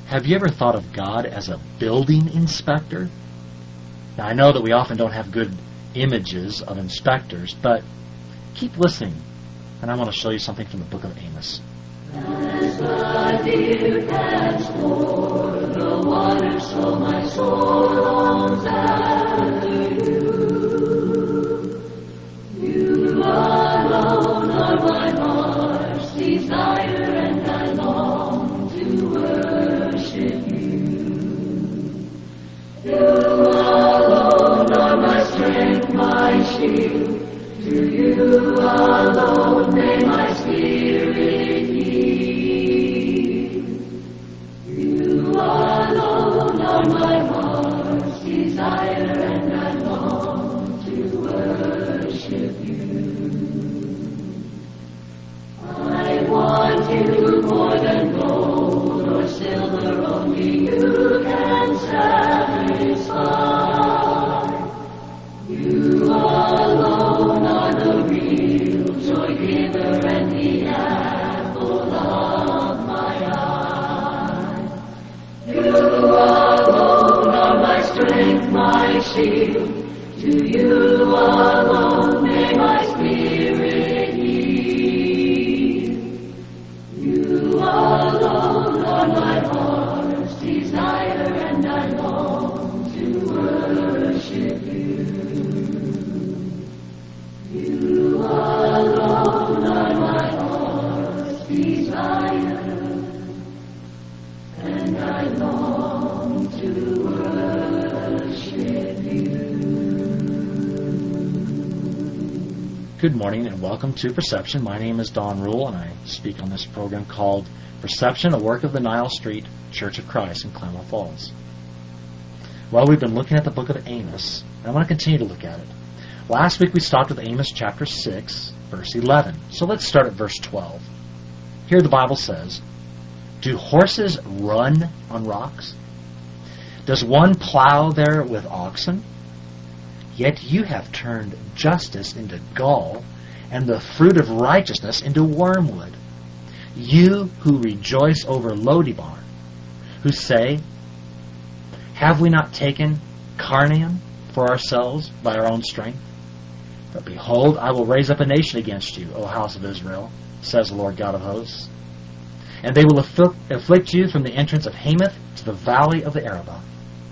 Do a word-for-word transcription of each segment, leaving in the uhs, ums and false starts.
Have you ever thought of God as a building inspector? Now, I know that we often don't have good images of inspectors, but keep listening, and I want to show you something from the book of Amos. As the deer pants for the water, so my soul longs after you. You alone are my heart's desire, and I long to worship you. You alone are my strength, my shield. To you alone may my spirit yield. You alone are my heart's desire, and I long to worship you. I want you more than gold or silver, only you can satisfy. You alone are the real joy giver and the apple of my eye. You alone are my strength, my shield. To you alone may my spirit yield. You alone are my heart's desire, and I long to worship you. You alone are my heart's desire, and I long to worship you. Good morning and welcome to Perception. My name is Don Rule, and I speak on this program called Perception, a work of the Nile Street Church of Christ in Klamath Falls. Well, we've been looking at the book of Amos, and I want to continue to look at it. Last week we stopped with Amos chapter six, verse eleven. So let's start at verse twelve. Here the Bible says, "Do horses run on rocks? Does one plow there with oxen? Yet you have turned justice into gall, and the fruit of righteousness into wormwood. You who rejoice over Lo-debar, who say, have we not taken Carnaim for ourselves by our own strength? But behold, I will raise up a nation against you, O house of Israel, says the Lord God of hosts. And they will afflict, afflict you from the entrance of Hamath to the valley of the Arabah."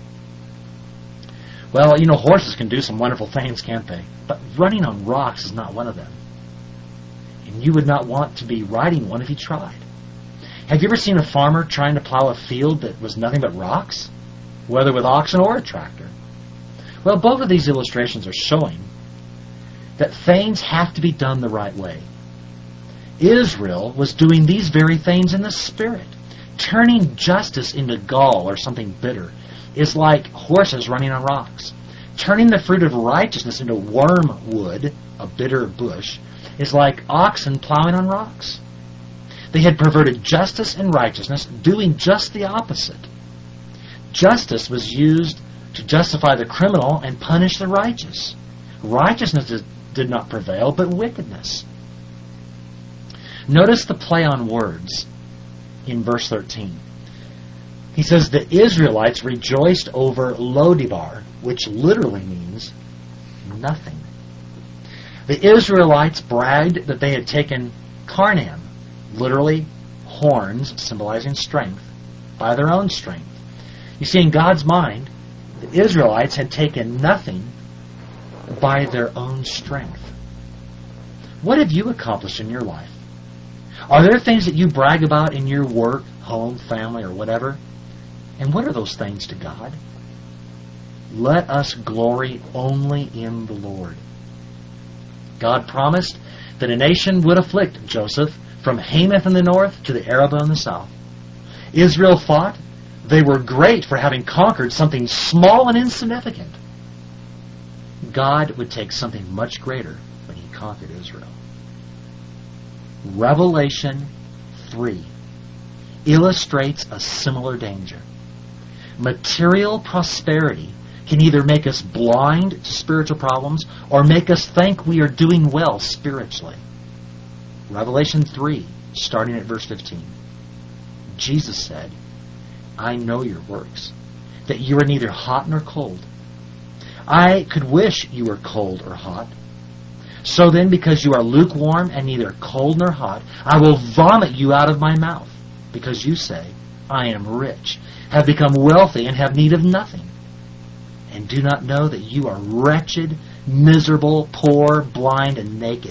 Well, you know, horses can do some wonderful things, can't they? But running on rocks is not one of them. And you would not want to be riding one if you tried. Have you ever seen a farmer trying to plow a field that was nothing but rocks? Whether with oxen or a tractor? Well, both of these illustrations are showing that things have to be done the right way. Israel was doing these very things in the Spirit. Turning justice into gall or something bitter is like horses running on rocks. Turning the fruit of righteousness into wormwood, a bitter bush, is like oxen plowing on rocks. They had perverted justice and righteousness, doing just the opposite. Justice was used to justify the criminal and punish the righteous. Righteousness did, did not prevail, but wickedness. Notice the play on words in verse thirteen. He says, the Israelites rejoiced over Lo-debar, which literally means nothing. The Israelites bragged that they had taken Carnaim, literally horns, symbolizing strength, by their own strength. You see, in God's mind, the Israelites had taken nothing by their own strength. What have you accomplished in your life? Are there things that you brag about in your work, home, family, or whatever? And what are those things to God? Let us glory only in the Lord. God promised that a nation would afflict Joseph from Hamath in the north to the Arabah in the south. Israel thought they were great for having conquered something small and insignificant. God would take something much greater when He conquered Israel. Revelation three illustrates a similar danger. Material prosperity can either make us blind to spiritual problems or make us think we are doing well spiritually. Revelation three, starting at verse fifteen. Jesus said, I know your works, that you are neither hot nor cold. I could wish you were cold or hot. So then, because you are lukewarm and neither cold nor hot, I will vomit you out of my mouth, because you say, I am rich, have become wealthy, and have need of nothing, and do not know that you are wretched, miserable, poor, blind, and naked.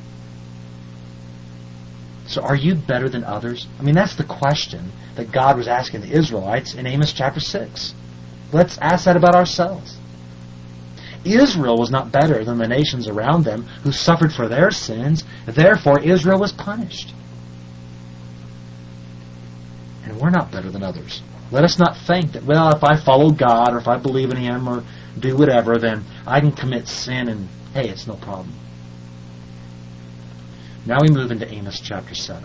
So are you better than others? I mean, that's the question that God was asking the Israelites in Amos chapter six. Let's ask that about ourselves. Israel was not better than the nations around them who suffered for their sins. Therefore, Israel was punished. And we're not better than others. Let us not think that, well, if I follow God or if I believe in Him or do whatever, then I can commit sin and, hey, it's no problem. Now we move into Amos chapter seven.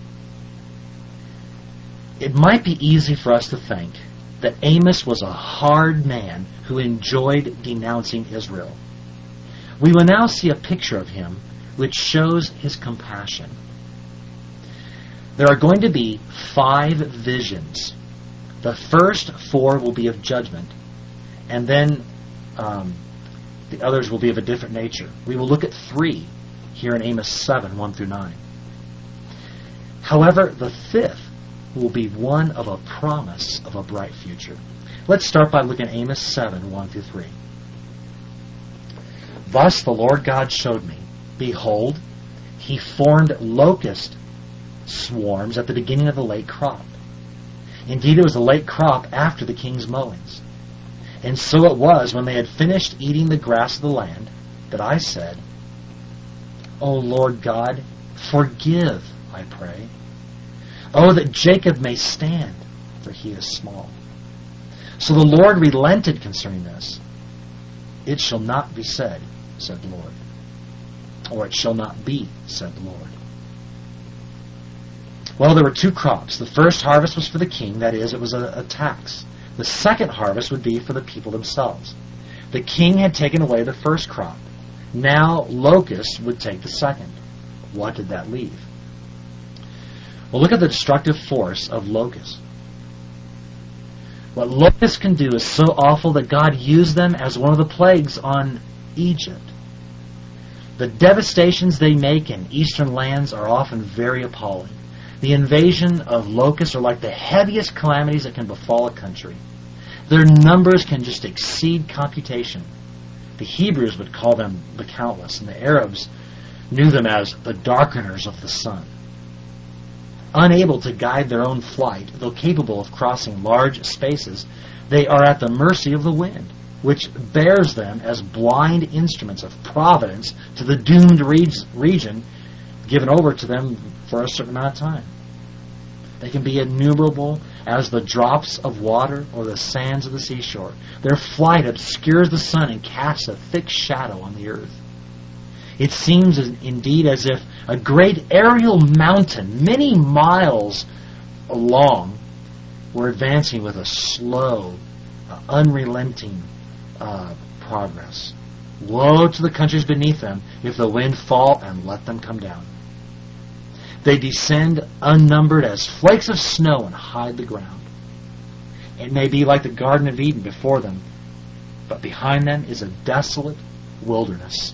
It might be easy for us to think that Amos was a hard man who enjoyed denouncing Israel. We will now see a picture of him which shows his compassion. There are going to be five visions. The first four will be of judgment, and then um, the others will be of a different nature. We will look at three here in Amos seven, one through nine. However, the fifth will be one of a promise of a bright future. Let's start by looking at Amos seven, one through three. Thus the Lord God showed me, behold, He formed locust swarms at the beginning of the late crop. Indeed, it was a late crop after the king's mowings. And so it was, when they had finished eating the grass of the land, that I said, O Lord God, forgive, I pray. Oh, that Jacob may stand, for he is small. So the Lord relented concerning this. It shall not be said, said the Lord. Or it shall not be, said the Lord. Well, there were two crops. The first harvest was for the king, that is, it was a, a tax. The second harvest would be for the people themselves. The king had taken away the first crop. Now locusts would take the second. What did that leave? Well, look at the destructive force of locusts. What locusts can do is so awful that God used them as one of the plagues on Egypt. The devastations they make in eastern lands are often very appalling. The invasion of locusts are like the heaviest calamities that can befall a country. Their numbers can just exceed computation. The Hebrews would call them the countless, and the Arabs knew them as the darkeners of the sun. Unable to guide their own flight, though capable of crossing large spaces, they are at the mercy of the wind, which bears them as blind instruments of providence to the doomed region given over to them for a certain amount of time. They can be innumerable as the drops of water or the sands of the seashore. Their flight obscures the sun and casts a thick shadow on the earth. It seems indeed as if a great aerial mountain, many miles long, were advancing with a slow, uh, unrelenting uh, progress. Woe to the countries beneath them if the wind fall and let them come down. They descend unnumbered as flakes of snow and hide the ground. It may be like the Garden of Eden before them, but behind them is a desolate wilderness.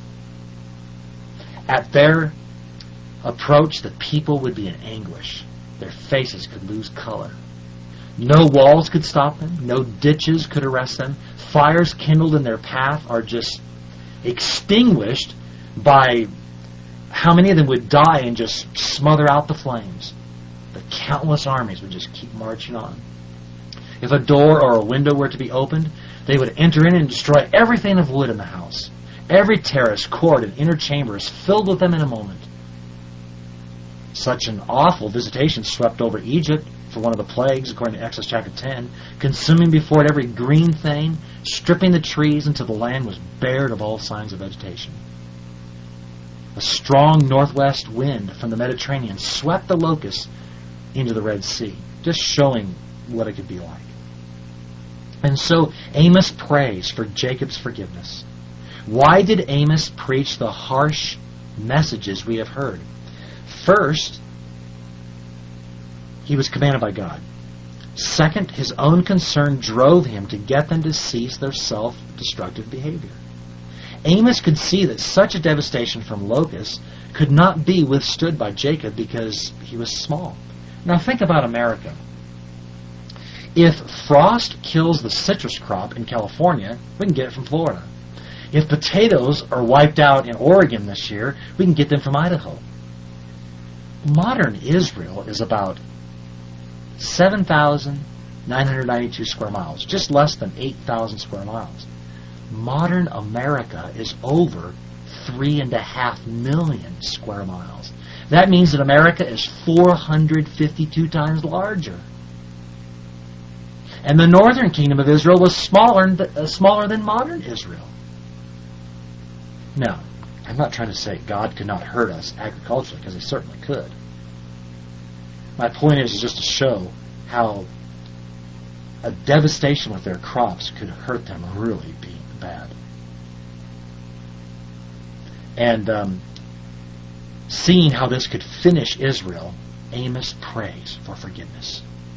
At their approach, the people would be in anguish. Their faces could lose color. No walls could stop them. No ditches could arrest them. Fires kindled in their path are just extinguished by how many of them would die and just smother out the flames. The countless armies would just keep marching on. If a door or a window were to be opened, they would enter in and destroy everything of wood in the house. Every terrace, court, and inner chamber is filled with them in a moment. Such an awful visitation swept over Egypt for one of the plagues, according to Exodus chapter ten, consuming before it every green thing, stripping the trees until the land was bared of all signs of vegetation. A strong northwest wind from the Mediterranean swept the locusts into the Red Sea, just showing what it could be like. And so Amos prays for Jacob's forgiveness. Why did Amos preach the harsh messages we have heard? First, he was commanded by God. Second, his own concern drove him to get them to cease their self-destructive behavior. Amos could see that such a devastation from locusts could not be withstood by Jacob because he was small. Now think about America. If frost kills the citrus crop in California, we can get it from Florida. If potatoes are wiped out in Oregon this year, we can get them from Idaho. Modern Israel is about seven thousand nine hundred ninety-two square miles, just less than eight thousand square miles. Modern America is over three and a half million square miles. That means that America is four hundred fifty-two times larger. And the northern kingdom of Israel was smaller, uh, smaller than modern Israel. Now, I'm not trying to say God could not hurt us agriculturally, because he certainly could. My point is, is just to show how a devastation with their crops could hurt them really be bad. And um, seeing how this could finish Israel, Amos prays for forgiveness.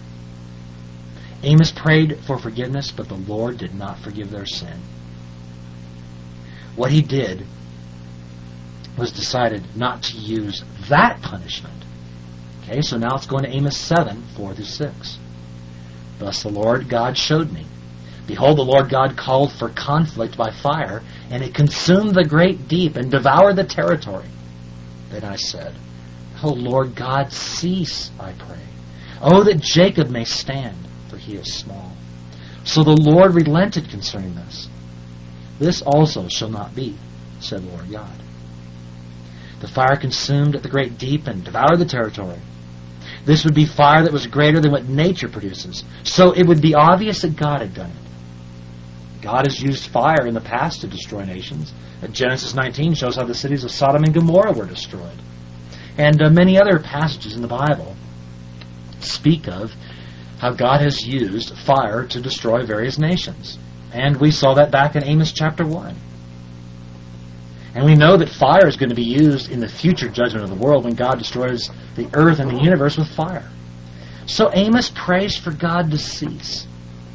Amos prayed for forgiveness, but the Lord did not forgive their sin. What he did was decided not to use that punishment. Okay, so now let's go into Amos seven, four through six. Thus the Lord God showed me. Behold, the Lord God called for conflict by fire, and it consumed the great deep and devoured the territory. Then I said, O Lord God, cease, I pray. Oh, that Jacob may stand, for he is small. So the Lord relented concerning this. This also shall not be, said the Lord God. The fire consumed the great deep and devoured the territory. This would be fire that was greater than what nature produces. So it would be obvious that God had done it. God has used fire in the past to destroy nations. Genesis nineteen shows how the cities of Sodom and Gomorrah were destroyed. And uh, many other passages in the Bible speak of how God has used fire to destroy various nations. And we saw that back in Amos chapter one. And we know that fire is going to be used in the future judgment of the world when God destroys the earth and the universe with fire. So Amos prays for God to cease.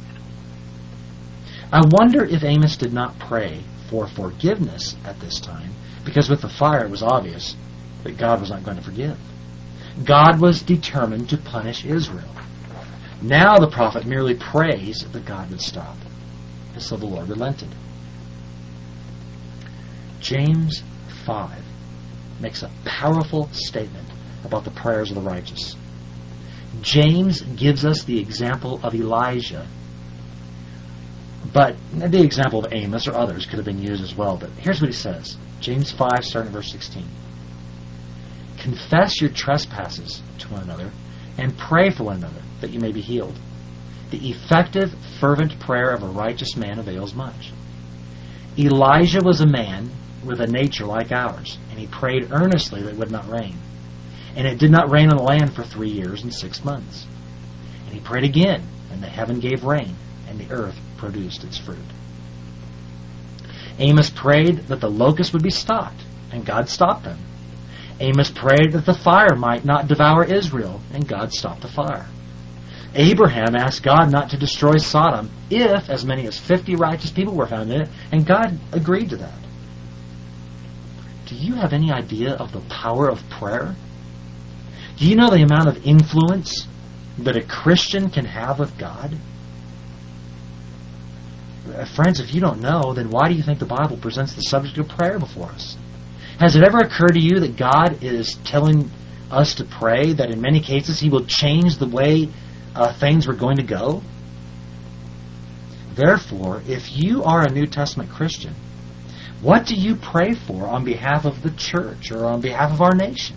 I wonder if Amos did not pray for forgiveness at this time, because with the fire it was obvious that God was not going to forgive. God was determined to punish Israel. Now the prophet merely prays that God would stop. And so the Lord relented. James five makes a powerful statement about the prayers of the righteous. James gives us the example of Elijah, but the example of Amos or others could have been used as well. But here's what he says. James five, starting at verse sixteen. Confess your trespasses to one another and pray for one another that you may be healed. The effective, fervent prayer of a righteous man avails much. Elijah was a man with a nature like ours, and he prayed earnestly that it would not rain. And it did not rain on the land for three years and six months. And he prayed again, and the heaven gave rain, and the earth produced its fruit. Amos prayed that the locusts would be stopped, and God stopped them. Amos prayed that the fire might not devour Israel, and God stopped the fire. Abraham asked God not to destroy Sodom if as many as fifty righteous people were found in it, and God agreed to that. Do you have any idea of the power of prayer? Do you know the amount of influence that a Christian can have with God? Friends, if you don't know, then why do you think the Bible presents the subject of prayer before us? Has it ever occurred to you that God is telling us to pray, that in many cases He will change the way uh, things were going to go? Therefore, if you are a New Testament Christian, what do you pray for on behalf of the church or on behalf of our nation?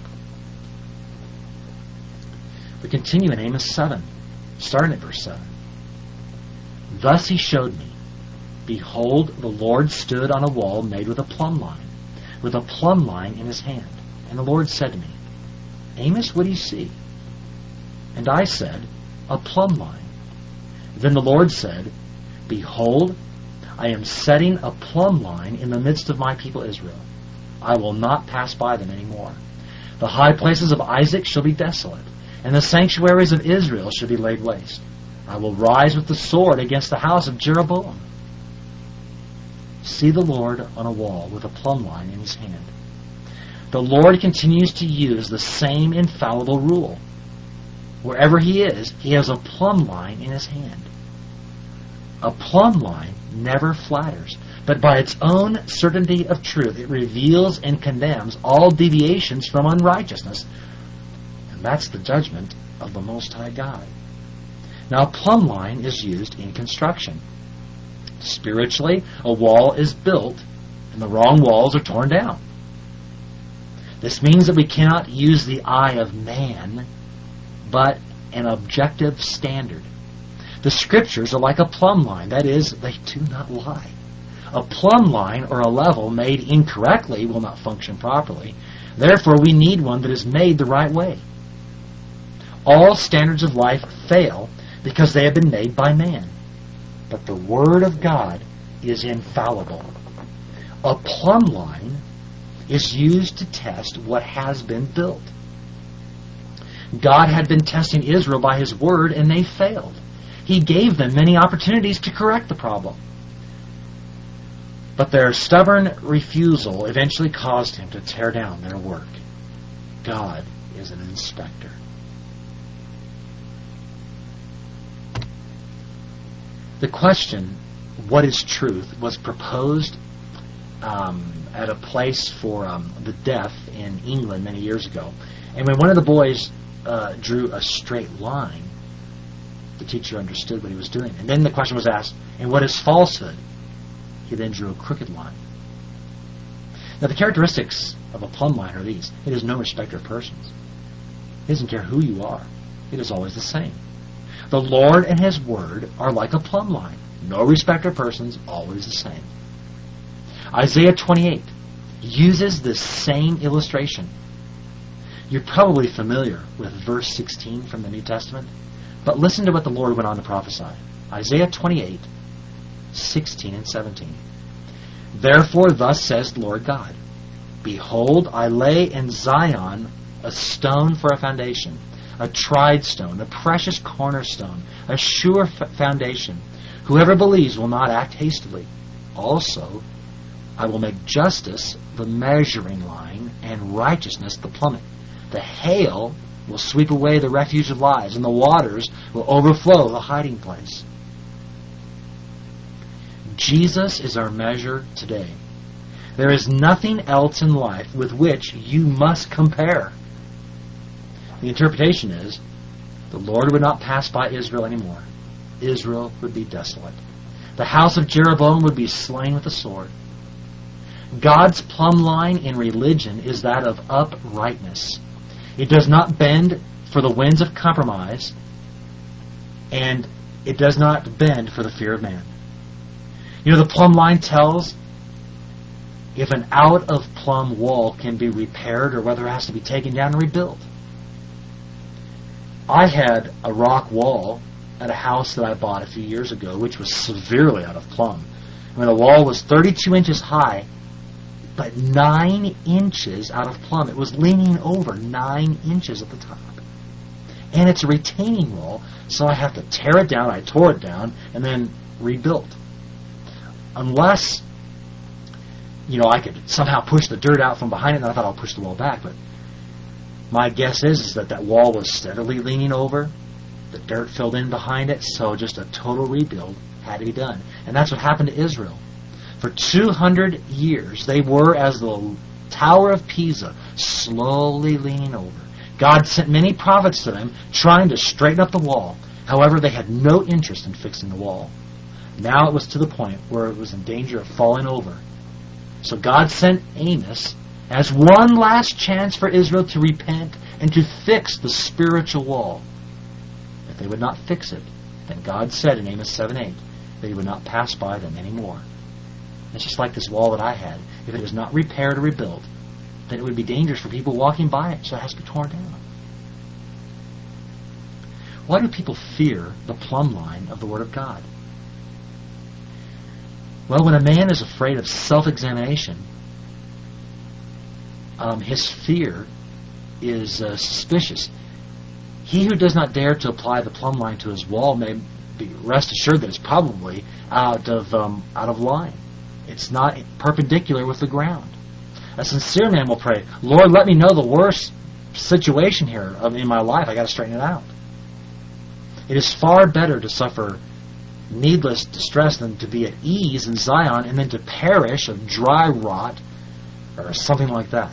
We continue in Amos seven, starting at verse seven. Thus he showed me, behold, the Lord stood on a wall made with a plumb line, with a plumb line in his hand. And the Lord said to me, Amos, what do you see? And I said, a plumb line. Then the Lord said, behold, I am setting a plumb line in the midst of my people Israel. I will not pass by them any more. The high places of Isaac shall be desolate, and the sanctuaries of Israel shall be laid waste. I will rise with the sword against the house of Jeroboam. See the Lord on a wall with a plumb line in his hand. The Lord continues to use the same infallible rule. Wherever he is, he has a plumb line in his hand. A plumb line never flatters, but by its own certainty of truth, it reveals and condemns all deviations from unrighteousness. And that's the judgment of the Most High God. Now, a plumb line is used in construction. Spiritually, a wall is built, and the wrong walls are torn down. This means that we cannot use the eye of man, but an objective standard. The Scriptures are like a plumb line. That is, they do not lie. A plumb line or a level made incorrectly will not function properly. Therefore, we need one that is made the right way. All standards of life fail because they have been made by man. But the Word of God is infallible. A plumb line is used to test what has been built. God had been testing Israel by His Word, and they failed. He gave them many opportunities to correct the problem. But their stubborn refusal eventually caused Him to tear down their work. God is an inspector. The question, what is truth, was proposed um, at a place for um, the deaf in England many years ago. And when one of the boys uh, drew a straight line, the teacher understood what he was doing. And then the question was asked, and what is falsehood? He then drew a crooked line. Now, the characteristics of a plumb line are these. It is no respecter of persons. It doesn't care who you are. It is always the same. The Lord and His Word are like a plumb line. No respecter of persons, always the same. Isaiah twenty-eight uses this same illustration. You're probably familiar with verse sixteen from the New Testament, but listen to what the Lord went on to prophesy. Isaiah twenty-eight, sixteen and seventeen. Therefore thus says the Lord God, Behold, I lay in Zion a stone for a foundation, a tried stone, a precious cornerstone, a sure f- foundation. Whoever believes will not act hastily. Also, I will make justice the measuring line and righteousness the plummet. The hail will sweep away the refuge of lies, and the waters will overflow the hiding place. Jesus is our measure today. There is nothing else in life with which you must compare. The interpretation is, the Lord would not pass by Israel anymore. Israel would be desolate. The house of Jeroboam would be slain with the sword. God's plumb line in religion is that of uprightness. It does not bend for the winds of compromise, and it does not bend for the fear of man. You know, the plumb line tells if an out-of-plumb wall can be repaired or whether it has to be taken down and rebuilt. I had a rock wall at a house that I bought a few years ago, which was severely out of plumb. I mean, the wall was thirty-two inches high, but nine inches out of plumb. It was leaning over nine inches at the top. And it's a retaining wall, so I have to tear it down. I tore it down and then rebuilt. Unless, you know, I could somehow push the dirt out from behind it, and I thought I'll push the wall back. But my guess is, is that that wall was steadily leaning over. The dirt filled in behind it, so just a total rebuild had to be done. And that's what happened to Israel. For two hundred years, they were as the Tower of Pisa, slowly leaning over. God sent many prophets to them, trying to straighten up the wall. However, they had no interest in fixing the wall. Now it was to the point where it was in danger of falling over. So God sent Amos as one last chance for Israel to repent and to fix the spiritual wall. If they would not fix it, then God said in Amos seven eight that He would not pass by them anymore. It's just like this wall that I had. If it was not repaired or rebuilt, then it would be dangerous for people walking by it, so it has to be torn down. Why do people fear the plumb line of the Word of God? Well, when a man is afraid of self-examination, um, his fear is uh, suspicious. He who does not dare to apply the plumb line to his wall may be rest assured that it's probably out of um, out of line. It's not perpendicular with the ground. A sincere man will pray, Lord, let me know the worst situation here in my life. I got to straighten it out. It is far better to suffer needless distress than to be at ease in Zion and then to perish of dry rot or something like that.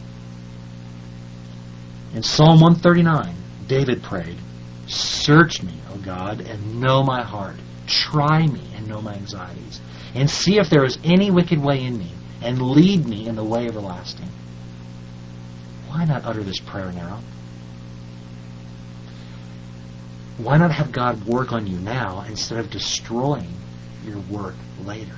In Psalm one thirty-nine, David prayed, search me, O God, and know my heart. Try me and know my anxieties. And see if there is any wicked way in me, and lead me in the way everlasting. Why not utter this prayer now? Why not have God work on you now instead of destroying your work later?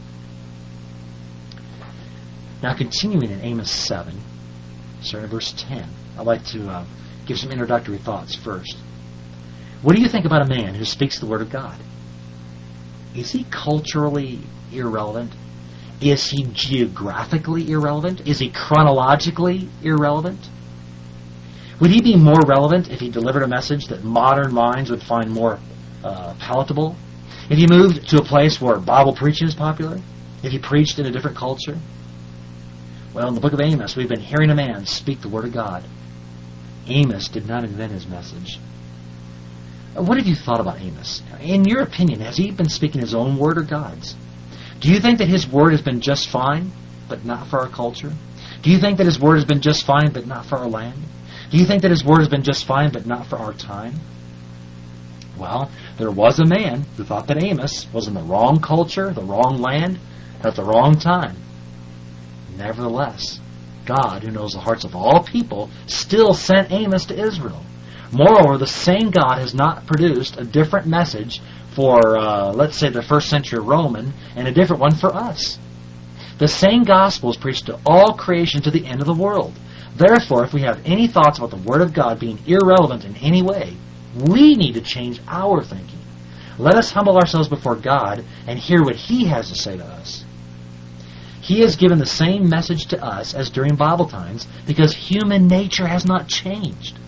Now, continuing in Amos seven, starting at verse ten, I'd like to uh, give some introductory thoughts first. What do you think about a man who speaks the Word of God? Is he culturally irrelevant? Is he geographically irrelevant? Is he chronologically irrelevant? Would he be more relevant if he delivered a message that modern minds would find more uh, palatable? If he moved to a place where Bible preaching is popular? If he preached in a different culture? Well, in the book of Amos, we've been hearing a man speak the Word of God. Amos did not invent his message. What have you thought about Amos? In your opinion, has he been speaking his own word or God's? Do you think that his word has been just fine, but not for our culture? Do you think that his word has been just fine, but not for our land? Do you think that his word has been just fine, but not for our time? Well, there was a man who thought that Amos was in the wrong culture, the wrong land, at the wrong time. Nevertheless, God, who knows the hearts of all people, still sent Amos to Israel. Moreover, the same God has not produced a different message for, uh, let's say, the first century Roman, and a different one for us. The same gospel is preached to all creation to the end of the world. Therefore, if we have any thoughts about the Word of God being irrelevant in any way, we need to change our thinking. Let us humble ourselves before God and hear what He has to say to us. He has given the same message to us as during Bible times because human nature has not changed.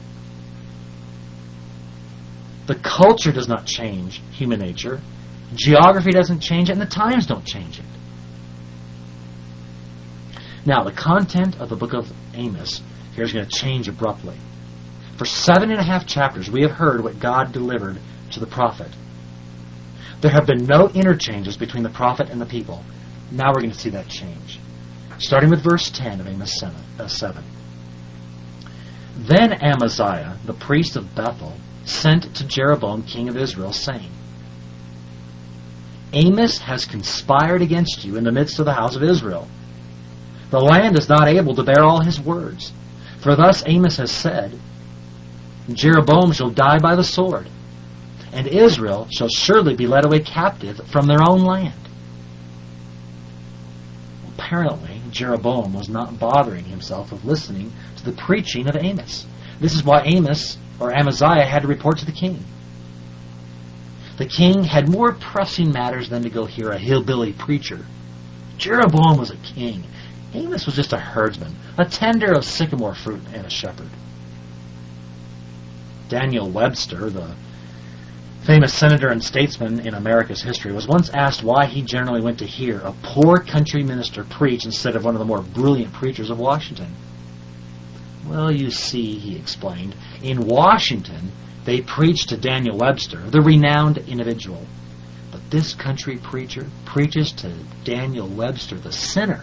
The culture does not change human nature. Geography doesn't change it, and the times don't change it. Now, the content of the book of Amos here is going to change abruptly. For seven and a half chapters, we have heard what God delivered to the prophet. There have been no interchanges between the prophet and the people. Now we're going to see that change. Starting with verse ten of Amos seven. Then Amaziah, the priest of Bethel, sent to Jeroboam, king of Israel, saying, Amos has conspired against you in the midst of the house of Israel. The land is not able to bear all his words. For thus Amos has said, Jeroboam shall die by the sword, and Israel shall surely be led away captive from their own land. Apparently, Jeroboam was not bothering himself with listening to the preaching of Amos. This is why Amos, or Amaziah, had to report to the king. The king had more pressing matters than to go hear a hillbilly preacher. Jeroboam was a king. Amos was just a herdsman, a tender of sycamore fruit, and a shepherd. Daniel Webster, the famous senator and statesman in America's history, was once asked why he generally went to hear a poor country minister preach instead of one of the more brilliant preachers of Washington. Well, you see, he explained, in Washington, they preached to Daniel Webster, the renowned individual. But this country preacher preaches to Daniel Webster, the sinner.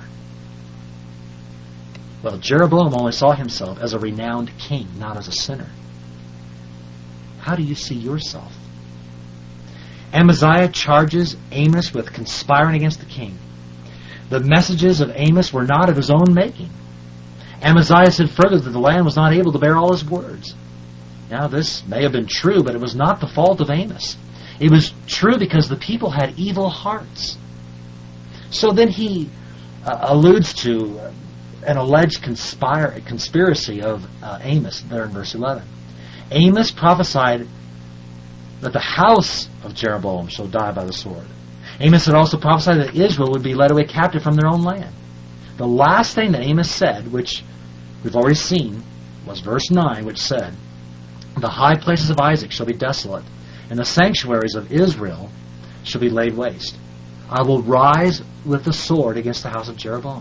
Well, Jeroboam only saw himself as a renowned king, not as a sinner. How do you see yourself? Amaziah charges Amos with conspiring against the king. The messages of Amos were not of his own making. Amaziah said further that the land was not able to bear all his words. Now, this may have been true, but it was not the fault of Amos. It was true because the people had evil hearts. So then he uh, alludes to uh, an alleged conspire, conspiracy of uh, Amos there in verse eleven. Amos prophesied that the house of Jeroboam shall die by the sword. Amos had also prophesied that Israel would be led away captive from their own land. The last thing that Amos said, which we've already seen, was verse nine, which said, The high places of Isaac shall be desolate, and the sanctuaries of Israel shall be laid waste. I will rise with the sword against the house of Jeroboam.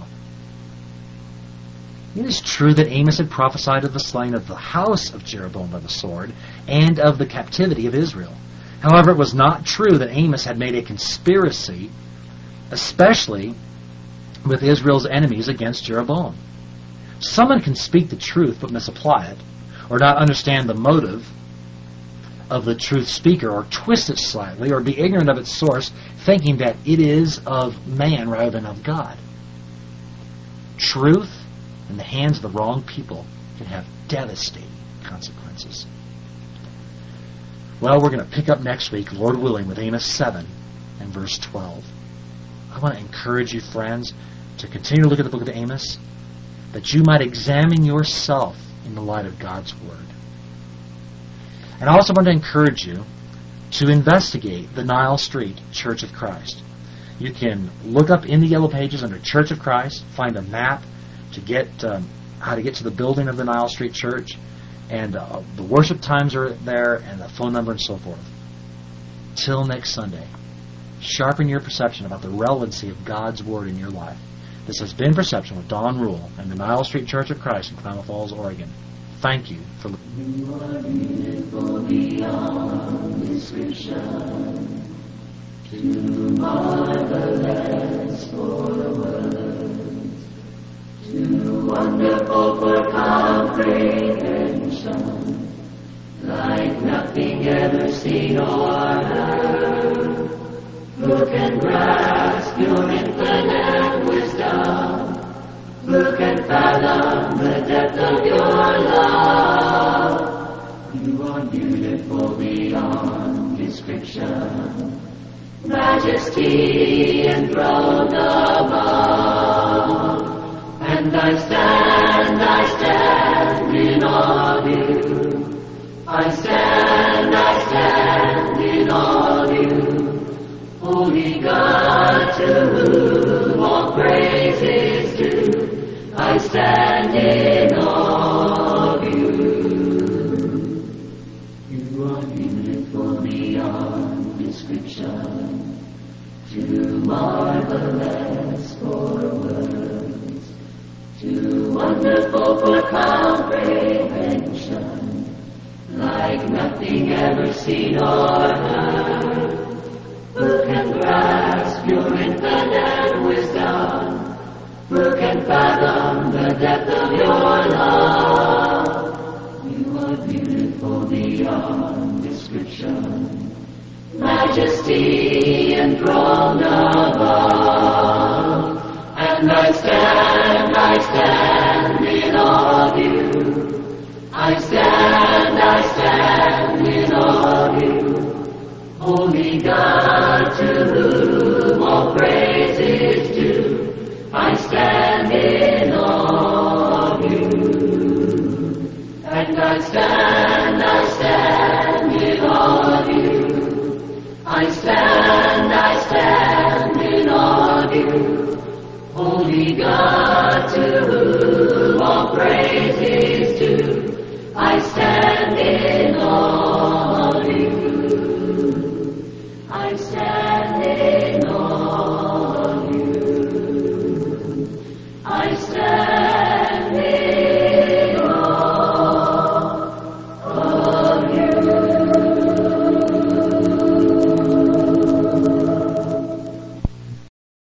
It is true that Amos had prophesied of the slaying of the house of Jeroboam by the sword and of the captivity of Israel. However, it was not true that Amos had made a conspiracy, especially with Israel's enemies against Jeroboam. Someone can speak the truth but misapply it, or not understand the motive of the truth speaker, or twist it slightly, or be ignorant of its source, thinking that it is of man rather than of God. Truth in the hands of the wrong people can have devastating consequences. Well, we're going to pick up next week, Lord willing, with Amos seven and verse twelve. I want to encourage you, friends, to continue to look at the book of Amos, that you might examine yourself in the light of God's Word. And I also want to encourage you to investigate the Nile Street Church of Christ. You can look up in the Yellow Pages under Church of Christ, find a map to get um, how to get to the building of the Nile Street Church, and uh, the worship times are there, and the phone number and so forth. Till next Sunday, sharpen your perception about the relevancy of God's Word in your life. This has been Perception with Don Rule and the Nile Street Church of Christ in Klamath Falls, Oregon. Thank you for listening. You are beautiful beyond description, too marvelous for words, too wonderful for comprehension, like nothing ever seen or heard. Who can grasp your infinite wisdom? Who can fathom the depth of your love? You are beautiful beyond description, majesty enthroned above. And I stand, I stand in awe of you. I stand, I stand in awe of you. Holy God, to whom all praise is due, I stand in awe of you. You are beautiful beyond description, too marvelous for words, too wonderful for comprehension, like nothing ever seen or heard. Who can grasp your infinite wisdom? Who can fathom the depth of your love? You are beautiful beyond description, majesty enthroned above. And I stand, I stand in awe of you. I stand, I stand in awe of you. Holy God, to whom all praise is due, I stand in awe of you. And I stand, I stand in awe of you. I stand, I stand in awe of you. Holy God, to whom all praise is due, I stand in